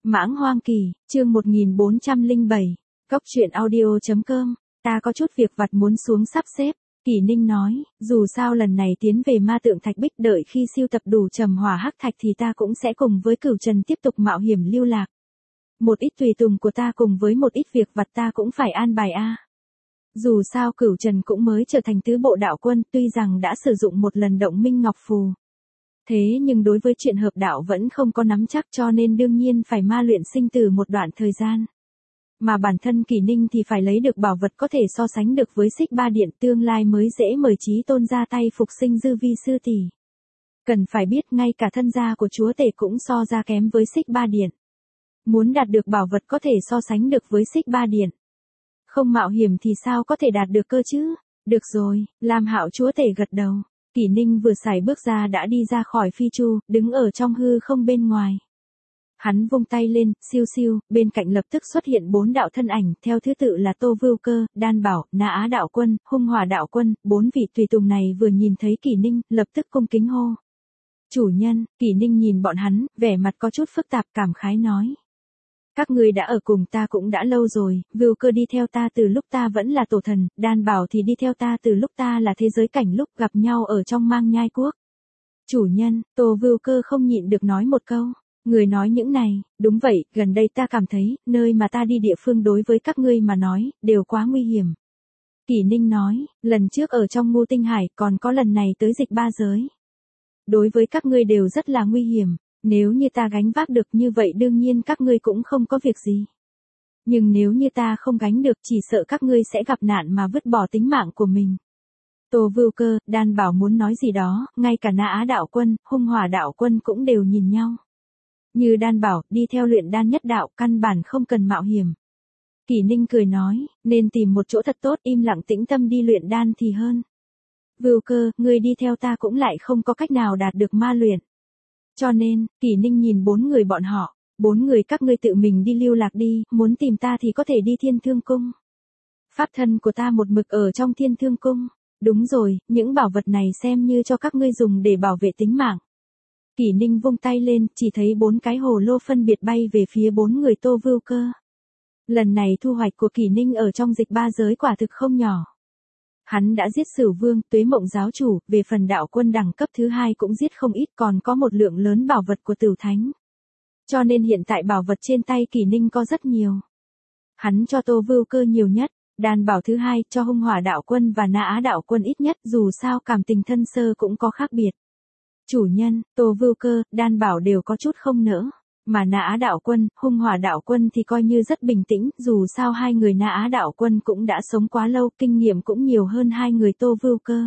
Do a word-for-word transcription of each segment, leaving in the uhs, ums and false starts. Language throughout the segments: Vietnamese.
Mãng Hoang Kỳ, chương một nghìn bốn trăm lẻ bảy, Cốc truyện audio.com, ta có chút việc vặt muốn xuống sắp xếp, Kỳ Ninh nói, dù sao lần này tiến về ma tượng thạch bích đợi khi siêu tập đủ trầm hỏa hắc thạch thì ta cũng sẽ cùng với Cửu Trần tiếp tục mạo hiểm lưu lạc. Một ít tùy tùng của ta cùng với một ít việc vặt ta cũng phải an bài a. Dù sao Cửu Trần cũng mới trở thành tứ bộ đạo quân, tuy rằng đã sử dụng một lần động minh ngọc phù. Thế nhưng đối với chuyện hợp đạo vẫn không có nắm chắc, cho nên đương nhiên phải ma luyện sinh tử một đoạn thời gian. Mà bản thân Kỳ Ninh thì phải lấy được bảo vật có thể so sánh được với Xích Ba Điện, tương lai mới dễ mời Chí Tôn ra tay phục sinh dư vi sư tỷ. Cần phải biết ngay cả thân gia của chúa tể cũng so ra kém với Xích Ba Điện. Muốn đạt được bảo vật có thể so sánh được với Xích Ba Điện. Không mạo hiểm thì sao có thể đạt được cơ chứ? Được rồi, Lam Hạo chúa tể gật đầu. Kỳ Ninh vừa xài bước ra đã đi ra khỏi phi chu, đứng ở trong hư không bên ngoài. Hắn vung tay lên, siêu siêu, bên cạnh lập tức xuất hiện bốn đạo thân ảnh, theo thứ tự là Tô Vưu Cơ, Đan Bảo, Na Á đạo quân, Hung Hỏa đạo quân, bốn vị tùy tùng này vừa nhìn thấy Kỳ Ninh, lập tức cung kính hô. Chủ nhân, Kỳ Ninh nhìn bọn hắn, vẻ mặt có chút phức tạp, cảm khái nói. Các ngươi đã ở cùng ta cũng đã lâu rồi, Vưu Cơ đi theo ta từ lúc ta vẫn là tổ thần, Đan Bảo thì đi theo ta từ lúc ta là thế giới cảnh, lúc gặp nhau ở trong Mang Nhai Quốc. Chủ nhân, Tô Vưu Cơ không nhịn được nói một câu. Người nói những này, đúng vậy, gần đây ta cảm thấy, nơi mà ta đi địa phương đối với các ngươi mà nói, đều quá nguy hiểm. Kỳ Ninh nói, lần trước ở trong Ngũ Tinh Hải, còn có lần này tới Dịch Ba Giới. Đối với các ngươi đều rất là nguy hiểm. Nếu như ta gánh vác được như vậy đương nhiên các ngươi cũng không có việc gì. Nhưng nếu như ta không gánh được chỉ sợ các ngươi sẽ gặp nạn mà vứt bỏ tính mạng của mình. Tô Vưu Cơ, Đan Bảo muốn nói gì đó, ngay cả Na Á đạo quân, Hung Hỏa đạo quân cũng đều nhìn nhau. Như Đan Bảo, đi theo luyện đan nhất đạo, căn bản không cần mạo hiểm. Kỳ Ninh cười nói, nên tìm một chỗ thật tốt, im lặng tĩnh tâm đi luyện đan thì hơn. Vưu Cơ, ngươi đi theo ta cũng lại không có cách nào đạt được ma luyện. Cho nên, Kỳ Ninh nhìn bốn người bọn họ, bốn người các ngươi tự mình đi lưu lạc đi, muốn tìm ta thì có thể đi Thiên Thương Cung. Pháp thân của ta một mực ở trong Thiên Thương Cung. Đúng rồi, những bảo vật này xem như cho các ngươi dùng để bảo vệ tính mạng. Kỳ Ninh vung tay lên, chỉ thấy bốn cái hồ lô phân biệt bay về phía bốn người Tô Vưu Cơ. Lần này thu hoạch của Kỳ Ninh ở trong Dịch Ba Giới quả thực không nhỏ. Hắn đã giết Sửu Vương, Tuế Mộng giáo chủ, về phần đạo quân đẳng cấp thứ hai cũng giết không ít, còn có một lượng lớn bảo vật của Tửu Thánh. Cho nên hiện tại bảo vật trên tay Kỳ Ninh có rất nhiều. Hắn cho Tô Vưu Cơ nhiều nhất, Đan Bảo thứ hai, cho Hung Hỏa đạo quân và Na Á đạo quân ít nhất, dù sao cảm tình thân sơ cũng có khác biệt. Chủ nhân, Tô Vưu Cơ, Đan Bảo đều có chút không nỡ. Mà Na Á đạo quân, Hung Hỏa đạo quân thì coi như rất bình tĩnh, dù sao hai người Na Á đạo quân cũng đã sống quá lâu, kinh nghiệm cũng nhiều hơn hai người Tô Vưu Cơ.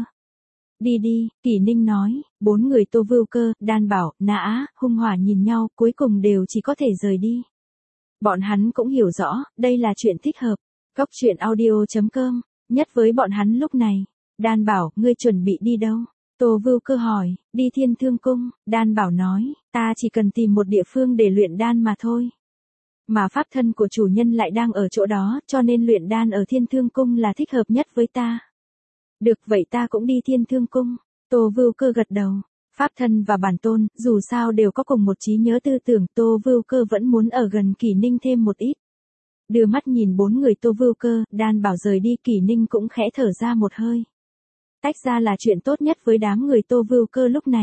Đi đi, Kỳ Ninh nói, bốn người Tô Vưu Cơ, Đan Bảo, Na Á, Hung Hỏa nhìn nhau, cuối cùng đều chỉ có thể rời đi. Bọn hắn cũng hiểu rõ, đây là chuyện thích hợp. Cốc truyện audio.com, nhất với bọn hắn lúc này. Đan Bảo, ngươi chuẩn bị đi đâu? Tô Vưu Cơ hỏi, đi Thiên Thương Cung, Đan Bảo nói, ta chỉ cần tìm một địa phương để luyện đan mà thôi. Mà pháp thân của chủ nhân lại đang ở chỗ đó, cho nên luyện đan ở Thiên Thương Cung là thích hợp nhất với ta. Được vậy ta cũng đi Thiên Thương Cung, Tô Vưu Cơ gật đầu. Pháp thân và bản tôn, dù sao đều có cùng một trí nhớ tư tưởng, Tô Vưu Cơ vẫn muốn ở gần Kỳ Ninh thêm một ít. Đưa mắt nhìn bốn người Tô Vưu Cơ, Đan Bảo rời đi, Kỳ Ninh cũng khẽ thở ra một hơi. Tách ra là chuyện tốt nhất với đám người Tô Vưu Cơ lúc này.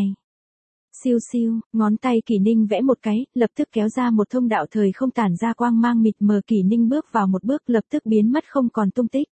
Siêu siêu, ngón tay Kỳ Ninh vẽ một cái, lập tức kéo ra một thông đạo thời không tản ra quang mang mịt mờ, Kỳ Ninh bước vào một bước lập tức biến mất không còn tung tích.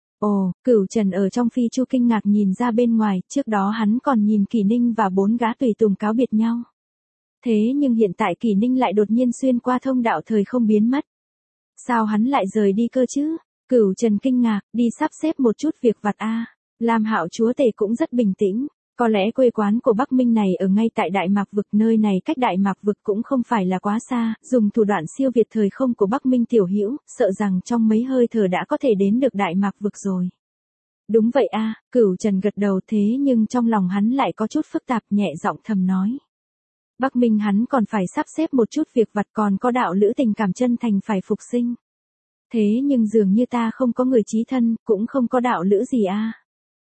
Ồ, Cửu Trần ở trong phi chu kinh ngạc nhìn ra bên ngoài, trước đó hắn còn nhìn Kỳ Ninh và bốn gã tùy tùng cáo biệt nhau. Thế nhưng hiện tại Kỳ Ninh lại đột nhiên xuyên qua thông đạo thời không biến mất. Sao hắn lại rời đi cơ chứ? Cửu Trần kinh ngạc, đi sắp xếp một chút việc vặt a. Lam Hạo chúa tể cũng rất bình tĩnh, có lẽ quê quán của Bắc Minh này ở ngay tại Đại Mạc vực, nơi này cách Đại Mạc vực cũng không phải là quá xa, dùng thủ đoạn siêu việt thời không của Bắc Minh tiểu hữu, sợ rằng trong mấy hơi thở đã có thể đến được Đại Mạc vực rồi. Đúng vậy a, Cửu Trần gật đầu, thế nhưng trong lòng hắn lại có chút phức tạp, nhẹ giọng thầm nói. Bắc Minh hắn còn phải sắp xếp một chút việc vặt, còn có đạo lữ tình cảm chân thành phải phục sinh. Thế nhưng dường như ta không có người chí thân, cũng không có đạo lữ gì a.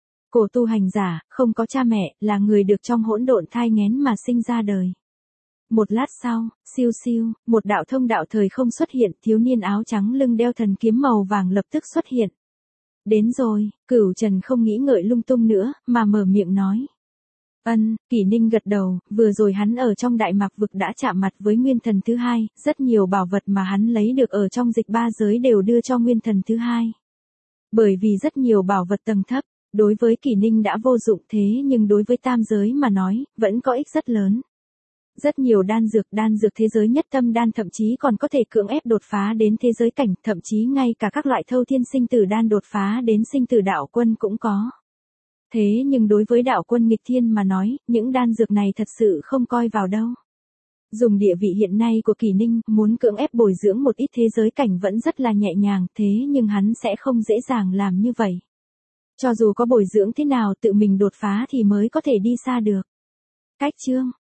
Cổ tu hành giả, không có cha mẹ, là người được trong hỗn độn thai nghén mà sinh ra đời. Một lát sau, siêu siêu, một đạo thông đạo thời không xuất hiện, thiếu niên áo trắng lưng đeo thần kiếm màu vàng lập tức xuất hiện. Đến rồi, Cửu Trần không nghĩ ngợi lung tung nữa, mà mở miệng nói. Ân, Kỷ Ninh gật đầu, vừa rồi hắn ở trong Đại Mạc vực đã chạm mặt với Nguyên Thần thứ hai, rất nhiều bảo vật mà hắn lấy được ở trong dịch ba giới đều đưa cho Nguyên Thần thứ hai. Bởi vì rất nhiều bảo vật tầng thấp, đối với Kỷ Ninh đã vô dụng thế nhưng đối với tam giới mà nói, vẫn có ích rất lớn. Rất nhiều đan dược, đan dược thế giới nhất tâm đan thậm chí còn có thể cưỡng ép đột phá đến thế giới cảnh, thậm chí ngay cả các loại thâu thiên sinh tử đan đột phá đến sinh tử đạo quân cũng có. Thế nhưng đối với đạo quân nghịch thiên mà nói, những đan dược này thật sự không coi vào đâu. Dùng địa vị hiện nay của Kỷ Ninh, muốn cưỡng ép bồi dưỡng một ít thế giới cảnh vẫn rất là nhẹ nhàng, thế nhưng hắn sẽ không dễ dàng làm như vậy. Cho dù có bồi dưỡng thế nào tự mình đột phá thì mới có thể đi xa được. Cách chương